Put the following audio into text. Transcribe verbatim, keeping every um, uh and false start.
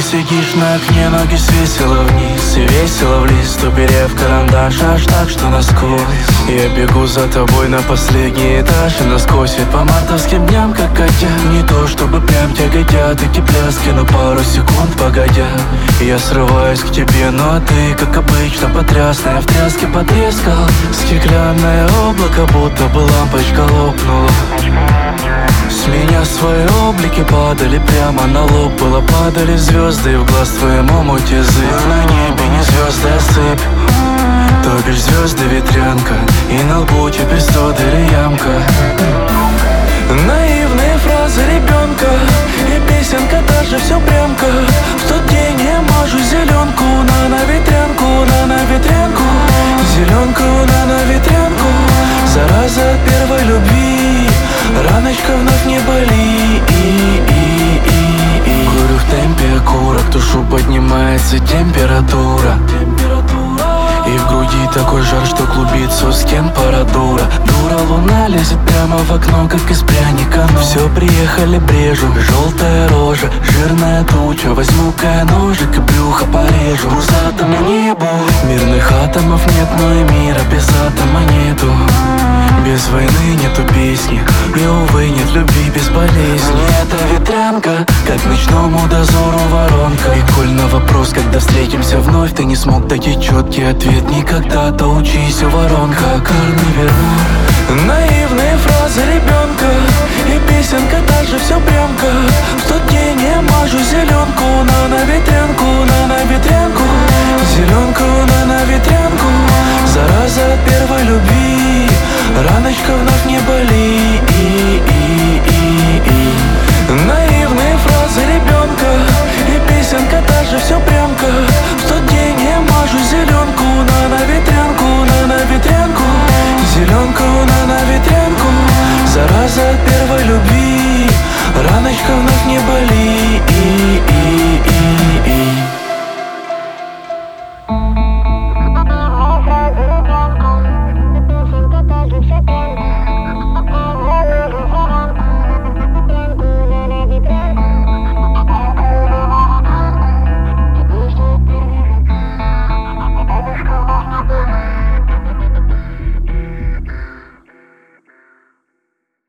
Сидишь на окне, ноги свесила вниз и весело в лист, уперев карандаш аж так, что насквозь. Я бегу за тобой на последний этаж и насквозь и по мартовским дням, как котя. Не то чтобы прям тяготят эти пляски, но пару секунд погодя я срываюсь к тебе, ну а ты, как обычно, потрясная в тряске потрескал. Стеклянное облако, будто бы лампочка лопнула. С меня свои облики падали прямо на лоб. Было падали звезды, и в глаз твоему муть язык. На небе не звезды, а сыпь, то бишь звезды ветрянка. И на лбу теперь сто дыр ямка. Наивные фразы ребенка и песенка даже все прямко. В тот день я мажу зеленку на на ветрянку, на на ветрянку. Зеленку на на ветрянку. Зараза от первой любви, раночка вновь не боли. Курю в темпе окурок, душу поднимается температура. И в груди такой жар, что клубится у стен парадура. Дура, луна лезет прямо в окно, как из пряника. Ну все, приехали, брежу. Желтая рожа, жирная туча. Возьму-ка я ножик и брюхо порежу. Пузатому небу мирных атомов нет, но и мира без атома нету. Без войны нету песни, и, увы, нет любви без болезни. Это ветрянка, как ночному дозору воронка. И коль на вопрос, когда встретимся вновь, ты не смог дать ей четкий ответ никогда, то учись у воронка. Карнивер, наивные фразы ребенка и песенка даже все прямко. В тот день я мажу зеленку на на ветрянку, на на ветрянку. Зеленку на на ветрянку. Зараза от первой любви, раночка вновь не боли.